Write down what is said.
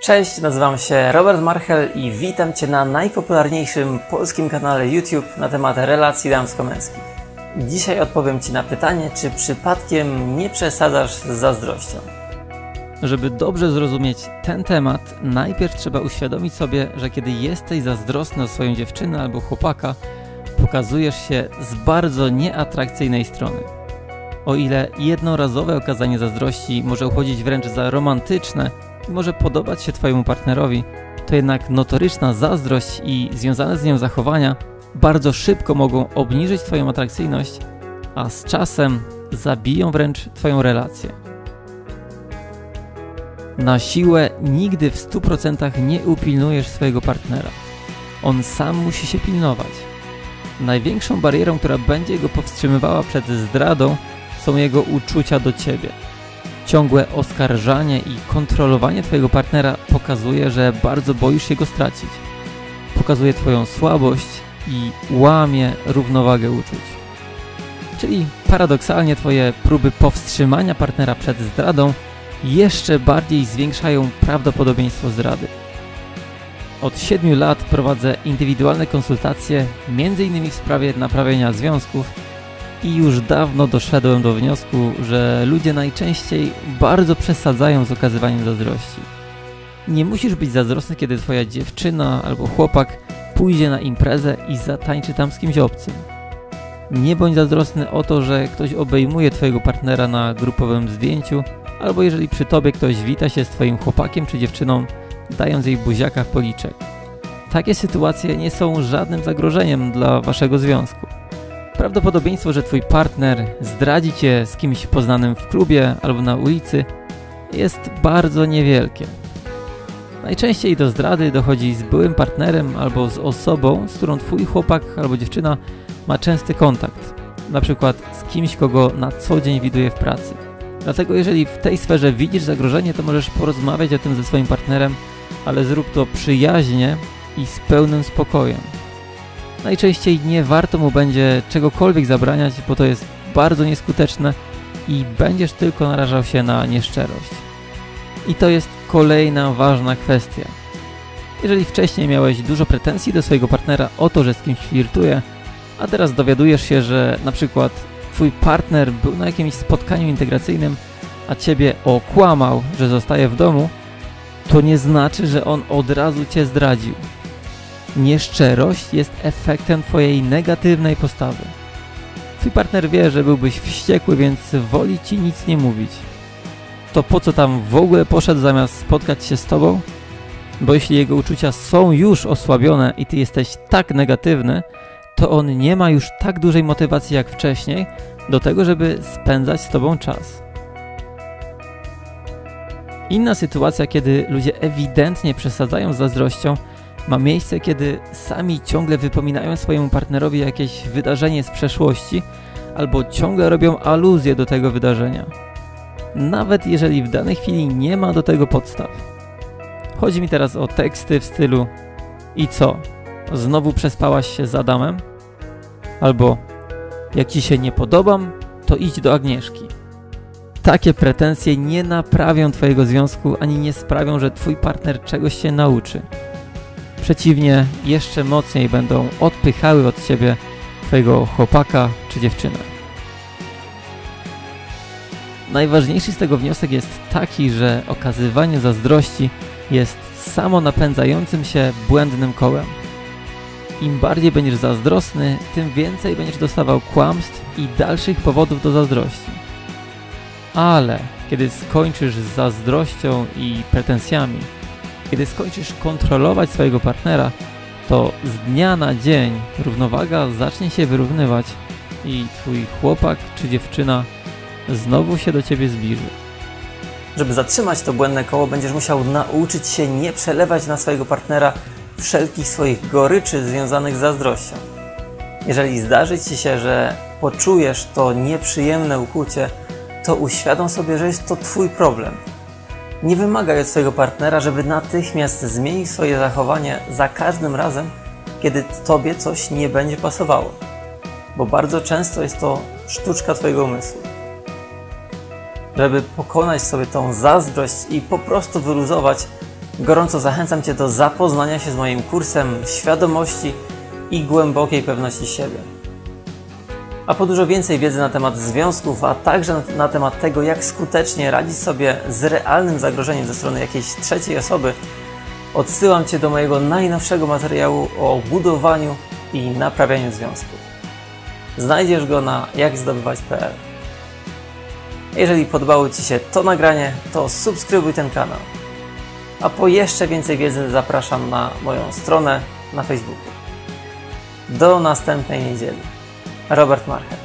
Cześć, nazywam się Robert Marchel i witam Cię na najpopularniejszym polskim kanale YouTube na temat relacji damsko-męskich. Dzisiaj odpowiem Ci na pytanie, czy przypadkiem nie przesadzasz z zazdrością. Żeby dobrze zrozumieć ten temat, najpierw trzeba uświadomić sobie, że kiedy jesteś zazdrosny o swoją dziewczynę albo chłopaka, pokazujesz się z bardzo nieatrakcyjnej strony. O ile jednorazowe okazanie zazdrości może uchodzić wręcz za romantyczne i może podobać się Twojemu partnerowi, to jednak notoryczna zazdrość i związane z nią zachowania bardzo szybko mogą obniżyć Twoją atrakcyjność, a z czasem zabiją wręcz Twoją relację. Na siłę nigdy w 100% nie upilnujesz swojego partnera. On sam musi się pilnować. Największą barierą, która będzie go powstrzymywała przed zdradą, są jego uczucia do Ciebie. Ciągłe oskarżanie i kontrolowanie Twojego partnera pokazuje, że bardzo boisz się go stracić. Pokazuje Twoją słabość i łamie równowagę uczuć. Czyli paradoksalnie Twoje próby powstrzymania partnera przed zdradą jeszcze bardziej zwiększają prawdopodobieństwo zdrady. Od 7 lat prowadzę indywidualne konsultacje, m.in. w sprawie naprawienia związków i już dawno doszedłem do wniosku, że ludzie najczęściej bardzo przesadzają z okazywaniem zazdrości. Nie musisz być zazdrosny, kiedy Twoja dziewczyna albo chłopak pójdzie na imprezę i zatańczy tam z kimś obcym. Nie bądź zazdrosny o to, że ktoś obejmuje Twojego partnera na grupowym zdjęciu, albo jeżeli przy Tobie ktoś wita się z Twoim chłopakiem czy dziewczyną, dając jej buziaka w policzek. Takie sytuacje nie są żadnym zagrożeniem dla Waszego związku. Prawdopodobieństwo, że Twój partner zdradzi Cię z kimś poznanym w klubie albo na ulicy jest bardzo niewielkie. Najczęściej do zdrady dochodzi z byłym partnerem albo z osobą, z którą Twój chłopak albo dziewczyna ma częsty kontakt, na przykład z kimś, kogo na co dzień widuje w pracy. Dlatego jeżeli w tej sferze widzisz zagrożenie, to możesz porozmawiać o tym ze swoim partnerem, ale zrób to przyjaźnie i z pełnym spokojem. Najczęściej nie warto mu będzie czegokolwiek zabraniać, bo to jest bardzo nieskuteczne i będziesz tylko narażał się na nieszczerość. I to jest kolejna ważna kwestia. Jeżeli wcześniej miałeś dużo pretensji do swojego partnera o to, że z kimś flirtuje, a teraz dowiadujesz się, że na przykład Twój partner był na jakimś spotkaniu integracyjnym, a Ciebie okłamał, że zostaje w domu, to nie znaczy, że on od razu Cię zdradził. Nieszczerość jest efektem Twojej negatywnej postawy. Twój partner wie, że byłbyś wściekły, więc woli Ci nic nie mówić. To po co tam w ogóle poszedł zamiast spotkać się z Tobą? Bo jeśli jego uczucia są już osłabione i Ty jesteś tak negatywny, to on nie ma już tak dużej motywacji jak wcześniej do tego, żeby spędzać z Tobą czas. Inna sytuacja, kiedy ludzie ewidentnie przesadzają z zazdrością, ma miejsce, kiedy sami ciągle wypominają swojemu partnerowi jakieś wydarzenie z przeszłości albo ciągle robią aluzję do tego wydarzenia. Nawet jeżeli w danej chwili nie ma do tego podstaw. Chodzi mi teraz o teksty w stylu: i co? Znowu przespałaś się z Adamem? Albo: jak Ci się nie podobam, to idź do Agnieszki. Takie pretensje nie naprawią Twojego związku ani nie sprawią, że Twój partner czegoś się nauczy. Przeciwnie, jeszcze mocniej będą odpychały od Ciebie Twojego chłopaka czy dziewczynę. Najważniejszy z tego wniosek jest taki, że okazywanie zazdrości jest samonapędzającym się błędnym kołem. Im bardziej będziesz zazdrosny, tym więcej będziesz dostawał kłamstw i dalszych powodów do zazdrości. Ale kiedy skończysz z zazdrością i pretensjami, kiedy skończysz kontrolować swojego partnera, to z dnia na dzień równowaga zacznie się wyrównywać i Twój chłopak czy dziewczyna znowu się do Ciebie zbliży. Żeby zatrzymać to błędne koło, będziesz musiał nauczyć się nie przelewać na swojego partnera wszelkich swoich goryczy związanych z zazdrością. Jeżeli zdarzy Ci się, że poczujesz to nieprzyjemne ukłucie, to uświadom sobie, że jest to Twój problem. Nie wymagaj od swojego partnera, żeby natychmiast zmienił swoje zachowanie za każdym razem, kiedy Tobie coś nie będzie pasowało. Bo bardzo często jest to sztuczka Twojego umysłu. Żeby pokonać sobie tą zazdrość i po prostu wyluzować, Gorąco zachęcam Cię do zapoznania się z moim kursem świadomości i głębokiej pewności siebie. A po dużo więcej wiedzy na temat związków, a także na temat tego, jak skutecznie radzić sobie z realnym zagrożeniem ze strony jakiejś trzeciej osoby, odsyłam Cię do mojego najnowszego materiału o budowaniu i naprawianiu związków. Znajdziesz go na jakzdobywać.pl. Jeżeli podobało Ci się to nagranie, to subskrybuj ten kanał. A po jeszcze więcej wiedzy zapraszam na moją stronę na Facebooku. Do następnej niedzieli. Robert Marchew.